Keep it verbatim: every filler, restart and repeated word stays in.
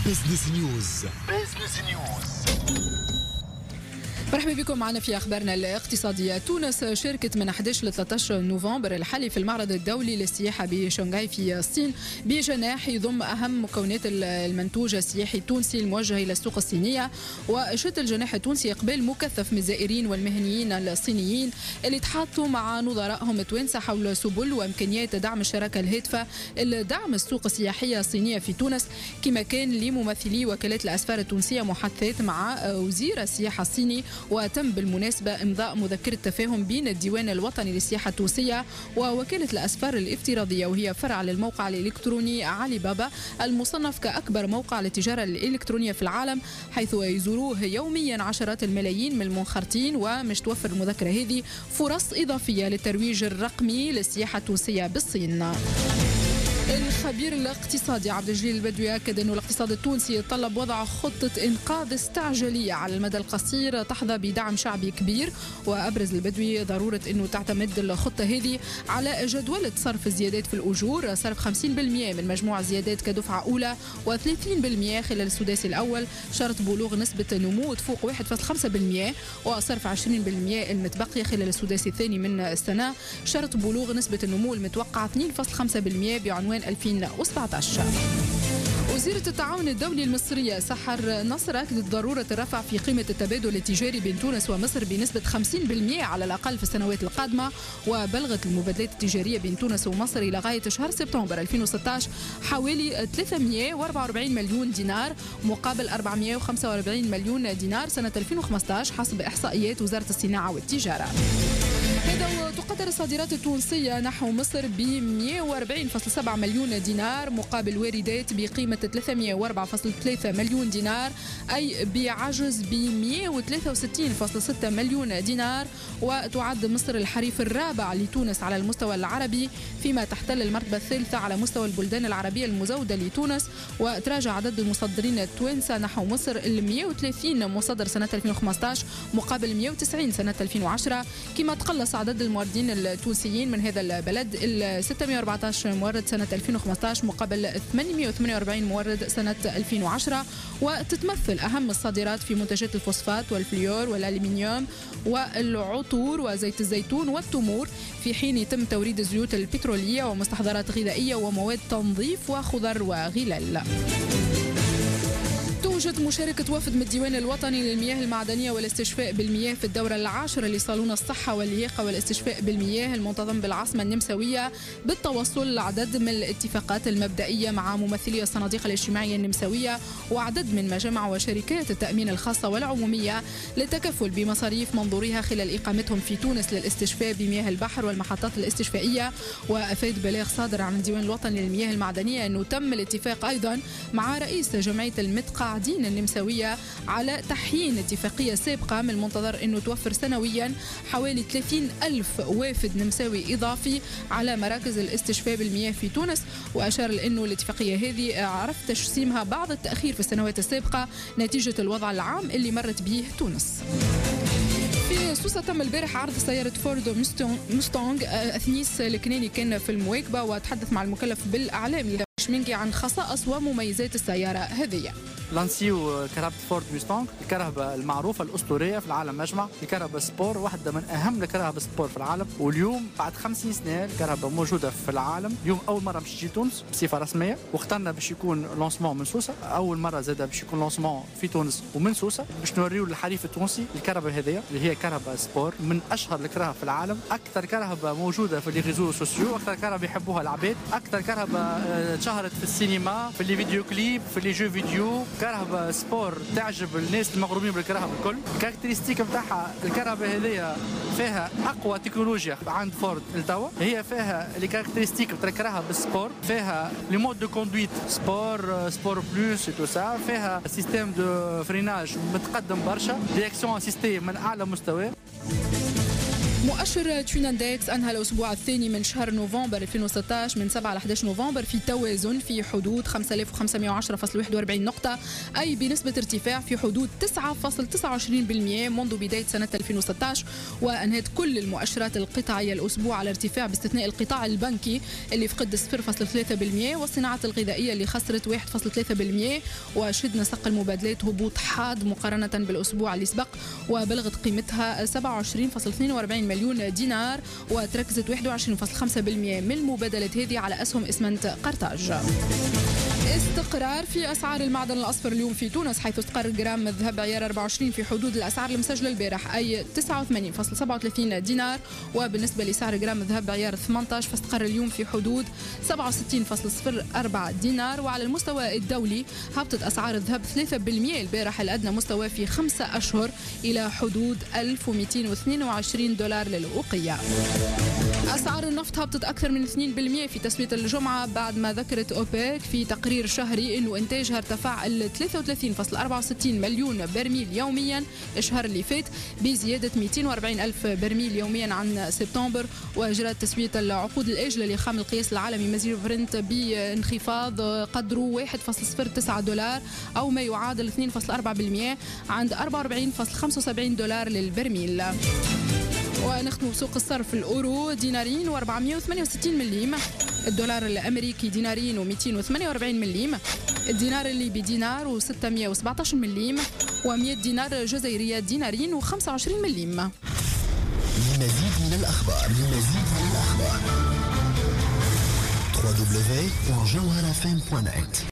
بزنس نيوز. بزنس نيوز. مرحبا بكم معنا في أخبارنا الاقتصادية. تونس شاركت من أحد عشر ل ثلاثة عشر نوفمبر الحالي في المعرض الدولي للسياحة بشنغهاي في الصين بجناح يضم أهم مكونات المنتوج السياحي التونسي الموجه إلى السوق الصينية. وشد الجناح التونسي إقبال مكثف من الزائرين والمهنيين الصينيين اللي تحاطوا مع نظرائهم التوانسة حول سبل وإمكانيات دعم الشراكة الهادفة لدعم السوق السياحية الصينية في تونس، كما كان لممثلي وكالات الأسفار التونسية محادثات مع وزير السياحة الصيني. وتم بالمناسبة إمضاء مذكرة تفاهم بين الديوان الوطني للسياحة التونسية ووكالة الأسفار الافتراضية، وهي فرع للموقع الإلكتروني علي بابا المصنف كأكبر موقع للتجارة الإلكترونية في العالم، حيث يزوروه يوميا عشرات الملايين من المنخرطين. ومش توفر المذكرة هذه فرص إضافية للترويج الرقمي للسياحة التونسية بالصين. الخبير الاقتصادي عبد الجليل البدوي أكد أن الاقتصاد التونسي يتطلب وضع خطة إنقاذ استعجالية على المدى القصير تحظى بدعم شعبي كبير. وأبرز البدوي ضرورة أنه تعتمد الخطة هذه على جدولة صرف الزيادات في الأجور، صرف خمسين بالمئة من مجموع الزيادات كدفعة أولى وثلاثين بالمئة خلال السداسي الأول، شرط بلوغ نسبة نمو تفوق واحد فاصلة خمسة بالمئة، وصرف عشرين بالمئة المتبقية خلال السداسي الثاني من السنة، شرط بلوغ نسبة النمو المتوقعة اثنين فاصلة خمسة بالمئة بعنوان ألفين وسبعة عشر. وزيرة التعاون الدولي المصرية سحر نصر أكدت ضرورة الرفع في قيمة التبادل التجاري بين تونس ومصر بنسبة خمسين بالمئة على الأقل في السنوات القادمة. وبلغت المبادلات التجارية بين تونس ومصر إلى غاية شهر سبتمبر ألفين وستة عشر حوالي ثلاثمئة وأربعة وأربعين مليون دينار مقابل أربعمئة وخمسة وأربعين مليون دينار سنة ألفين وخمسة عشر حسب إحصائيات وزارة الصناعة والتجارة. هذا وتقدر الصادرات التونسية نحو مصر ب مئة وأربعين فاصلة سبعة مليون دينار مقابل واردات بقيمة ثلاثمئة وأربعة فاصلة ثلاثة مليون دينار، أي بعجز ب مئة وثلاثة وستين فاصلة ستة مليون دينار. وتعد مصر الحريف الرابع لتونس على المستوى العربي، فيما تحتل المرتبة الثالثة على مستوى البلدان العربية المزودة لتونس. وتراجع عدد المصدرين التوانسة نحو مصر ال مئة وثلاثين مصدر سنة ألفين وخمسة عشر مقابل مئة وتسعين سنة ألفين وعشرة، كما تقلص عدد الموردين التونسيين من هذا البلد ال ستمئة وأربعة عشر مورد سنة ألفين وخمسة عشر مقابل ثمانمئة وثمانية وأربعين مورد سنة ألفين وعشرة. وتتمثل أهم الصادرات في منتجات الفوسفات والفليور والألمنيوم والعطور وزيت الزيتون والتمور، في حين يتم توريد الزيوت البترولية ومستحضرات غذائية ومواد تنظيف وخضر وغلال. توجد مشاركة وفد من الديوان الوطني للمياه المعدنية والاستشفاء بالمياه في الدورة العاشرة لصالون الصحة واللياقة والاستشفاء بالمياه المنتظم بالعاصمة النمساوية بالتوصل لعدد من الاتفاقات المبدئية مع ممثلي الصناديق الاجتماعية النمساوية وعدد من مجامع وشركات التأمين الخاصة والعمومية للتكفل بمصاريف منظوريها خلال إقامتهم في تونس للاستشفاء بمياه البحر والمحطات الاستشفائية. وأفاد بلاغ صادر عن الديوان الوطني للمياه المعدنية أنه تم الاتفاق أيضا مع رئيس جمعية المتقاعدين النمساوية على تحيين اتفاقية سابقة من المنتظر أنه توفر سنويا حوالي ثلاثين ألف وافد نمساوي إضافي على مراكز الاستشفاء بالمياه في تونس. وأشار لأنه الاتفاقية هذه عرف تجسيمها بعض التأخير في السنوات السابقة نتيجة الوضع العام اللي مرت به تونس. في سوسة تم البارح عرض سيارة فورد موستونغ. أثنيس الكناني كان في المواكبة وتحدث مع المكلف بالإعلام شمنكي عن خصائص ومميزات السيارة هذه. لانسيو كهرباء فورد موستونغ، الكهرباء المعروفة الأسطورية في العالم أجمع، الكهرباء سبور واحدة من أهم الكهرباء سبور في العالم. واليوم بعد خمسين سنة الكهرباء موجودة في العالم. اليوم أول مرة باش تجي تونس بصفة رسمية، واخترنا باش يكون لونسمون من سوسة. أول مرة زادة باش يكون لونسمون في تونس ومن سوسة باش نوريو للحريف التونسي الكهرباء هذه اللي هي كهرباء سبور من أشهر الكهرباء في العالم. أكثر كهرباء موجودة في لي ريزو سوسيو، أكثر كهرباء يحبوها العباد، أكثر كهرباء تشهرت في السينما، في لي فيديو كليب، في لي جو فيديو. كهرباء سبور تعجب الناس المغرومين بالكهرباء الكل. الكاركترستيك نتاعها الكهرباء هذه فيها اقوى تكنولوجيا عند فورد التوا، هي فيها لي كاركترستيك تاع الكهرباء بالسبور، فيها لي مود دو كوندويت سبور سبور بلوس تو سا، فيها سيستم دو فريناج متقدم برشا، ديريكسيون اسيستي من اعلى مستوى. مؤشر تويناندكس أنهى الأسبوع الثاني من شهر نوفمبر ألفين وستة عشر من سبعة إلى أحد عشر نوفمبر في توازن في حدود خمسة آلاف وخمسمائة وعشرة فاصلة واحد وأربعين نقطة، أي بنسبة ارتفاع في حدود تسعة فاصلة تسعة وعشرين بالمئة منذ بداية سنة ألفين وستة عشر. وأنهت كل المؤشرات القطاعية الأسبوع على ارتفاع باستثناء القطاع البنكي اللي فقد صفر فاصلة ثلاثة بالمئة والصناعات الغذائية اللي خسرت واحد فاصلة ثلاثة بالمئة. وشهدنا سق المبادلات هبوط حاد مقارنة بالأسبوع اللي سبق وبلغت قيمتها سبعة وعشرين فاصلة اثنين وأربعين مليون دينار، وتركزت واحد وعشرين فاصلة خمسة بالمئة من المبادلات هذه على أسهم إسمنت قرطاج. استقرار في أسعار المعدن الأصفر اليوم في تونس، حيث استقر جرام الذهب عيار أربعة وعشرين في حدود الأسعار المسجلة البارح أي تسعة وثمانين فاصلة سبعة وثلاثين دينار. وبالنسبة لسعر جرام الذهب عيار ثمانية عشر فاستقر اليوم في حدود سبعة وستين فاصلة صفر أربعة دينار. وعلى المستوى الدولي هبطت أسعار الذهب ثلاثة بالمئة البارح، الأدنى مستوى في خمسة أشهر إلى حدود ألف ومئتين واثنين وعشرين دولار للأوقية. أسعار النفط هبطت أكثر من اثنين بالمئة في تسوية الجمعة بعد ما ذكرت أوبك في تقرير شهري أنه إنتاجها ارتفع ل ثلاثة وثلاثين فاصلة أربعة وستين مليون برميل يوميا الشهر اللي فات بزيادة مئتين وأربعين ألف برميل يوميا عن سبتمبر. وأجرت تسوية العقود الآجلة لخام القياس العالمي مزير برنت بانخفاض قدره واحد فاصلة صفر تسعة دولار أو ما يعادل اثنين فاصلة أربعة بالمئة عند أربعة وأربعين فاصلة خمسة وسبعين دولار للبرميل. ونختم بسوق الصرف الأورو دينارين وأربعمائة وثمانية وستين مليم، الدولار الأمريكي دينارين ومئتين وثمانية وأربعين مليم، الدينار الليبي دينار وستمائة وسبعة عشر مليم، ومئة دينار جزائرية دينارين وخمسة وعشرين مليم. للمزيد من الأخبار للمزيد من الأخبار دبليو دبليو دبليو دوت جوهرة إف إم دوت نت.